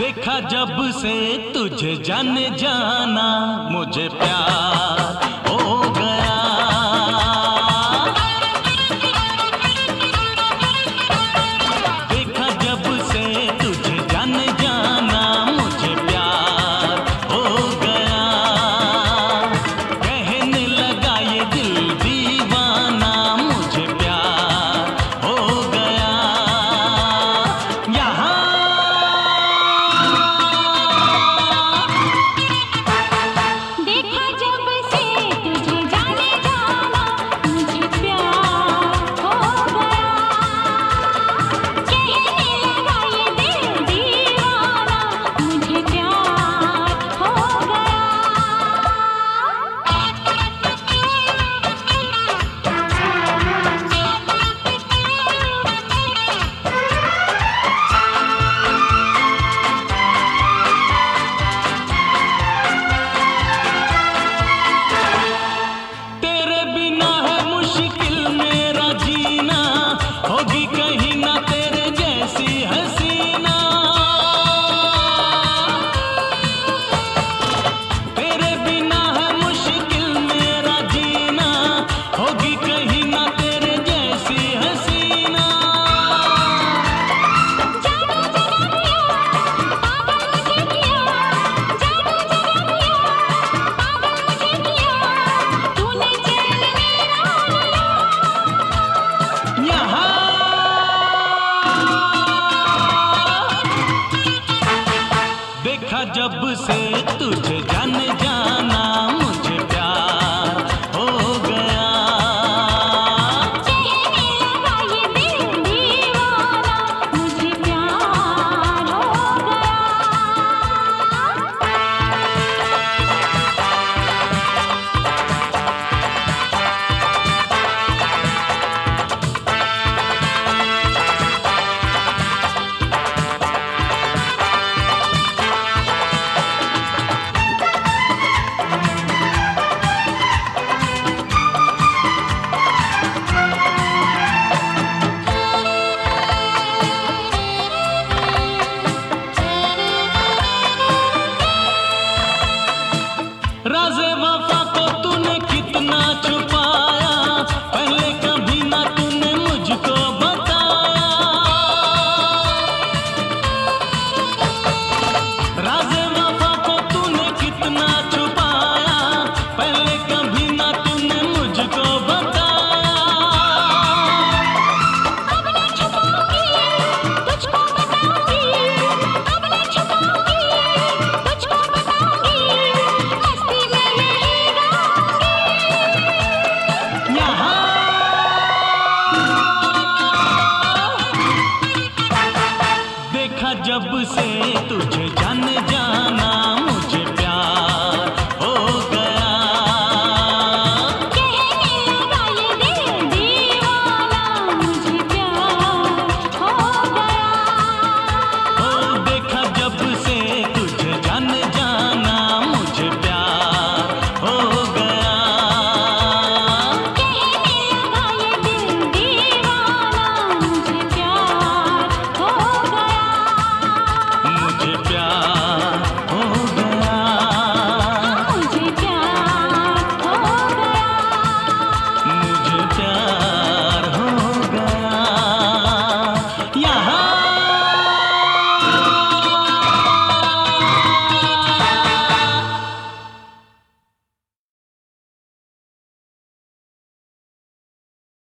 देखा जब से तुझे जाने जाना मुझे प्यार हो गया। देखा जब से तुझे जाने जाना मुझे प्यार हो गया। कहने लगा ये दिल दीवाना मुझे प्यार हो गया। यहाँ जब से तुझे जाने जाना मुझे प्यार हो गया। कहने लगा ये दिल दीवाना मुझे प्यार हो गया। राज़े वफ़ा को तूने कितना छुपाया, पहले कभी ना तूने मुझको बताया। राज़े वफ़ा को तूने कितना छुपाया, पहले कभी ना तूने मुझको बताया। अब ना छुपाऊंगी तुझको बताऊंगी, अब ना छुपाऊंगी तुझको बताऊंगी, मस्ती में यही रहूंगी। यहाँ देखा जब से तुझे जाने जाना